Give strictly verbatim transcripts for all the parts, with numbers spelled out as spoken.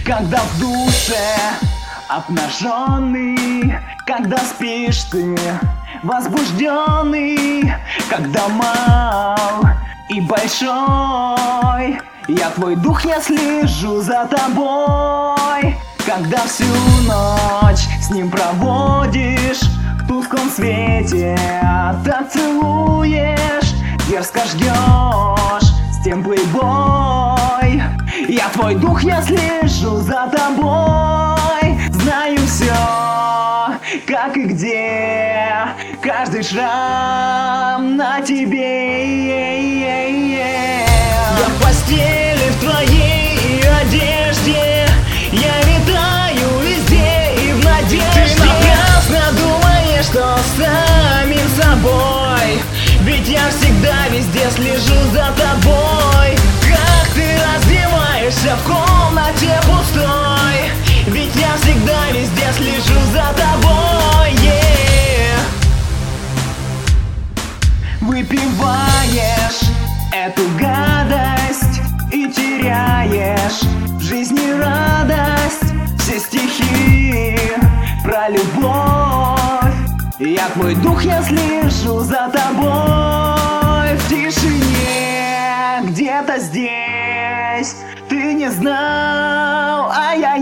Когда в душе обнаженный, когда спишь ты возбужденный, когда мал и большой, я твой дух, я слежу за тобой. Когда всю ночь с ним проводишь, в тусклом свете так целуешь, дерзко ждешь с тем плейбой. Я твой дух, я слежу за тобой. Знаю все, как и где, каждый шрам на тебе. Я в постели в твоей одежде, я витаю везде и в надежде. Ты напрасно думаешь, что с самим собой, ведь я всегда везде слежу за тобой. Как ты раздеваешься в комнате пустой, ведь я всегда везде слежу за тобой. Yeah. Выпиваешь эту гадость и теряешь в жизни радость. Все стихи про любовь, я твой дух, я слежу за тобой. В тишине где-то здесь ты не знал, а я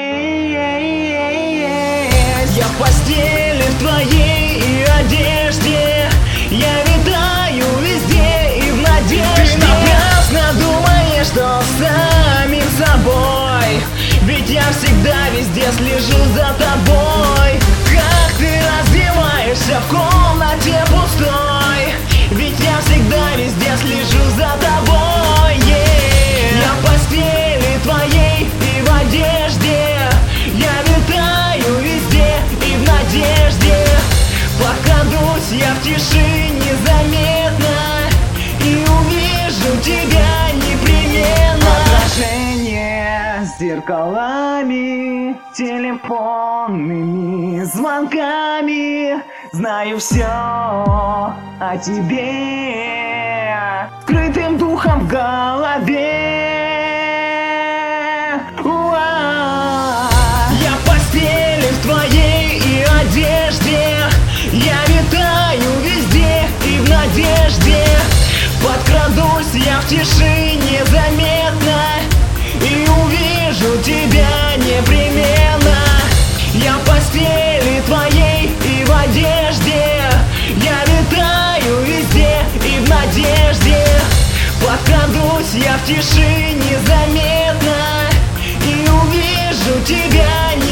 есть. Я в постели в твоей одежде, я витаю везде и в надежде. Ты напрасно думаешь, что с самим собой, ведь я всегда везде слежу за тобой. Как ты раздеваешься в комнате пустой, ведь я всегда везде слежу за тобой. Yeah. Я в постели твоей и в одежде, я витаю везде и в надежде. Подкрадусь я в тиши незаметно и увижу тебя непременно. Отражение с зеркалами, телефонными звонками, знаю все о тебе, скрытым духом в голове. Уа! Я в постели в твоей и одежде, я витаю везде и в надежде. Подкрадусь я в тиши незаметно и увижу тебя непременно. Я в постели твоей и в одежде, я витаю везде и в надежде. Подкрадусь я в тиши незаметно и увижу тебя непременно.